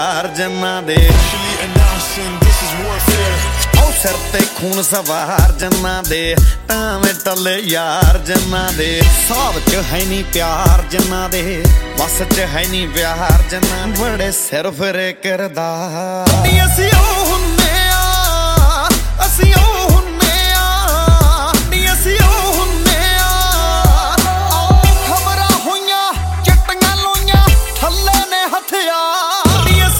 ਜਿਨ੍ਹਾਂ ਦੇ ਉਹ ਸਿਰ ਤੇ ਖੂਨ ਸਵਾਰ ਜਿਨ੍ਹਾਂ ਦੇ ਟਾਵੇਂ ਟੱਲੇ ਯਾਰ ਜਿਨ੍ਹਾਂ ਦੇ ਸਾਬ ਚ ਹੈ ਨੀ ਪਿਆਰ ਜਿਨ੍ਹਾਂ ਦੇ ਬਸ ਚ ਹੈ ਨੀ ਪਿਆਰ ਜਿਨ੍ਹਾਂ ਬੜੇ ਸਿਰ ਫਿਰੇ ਕਰਦਾ ਅਸੀਂ ਉਹ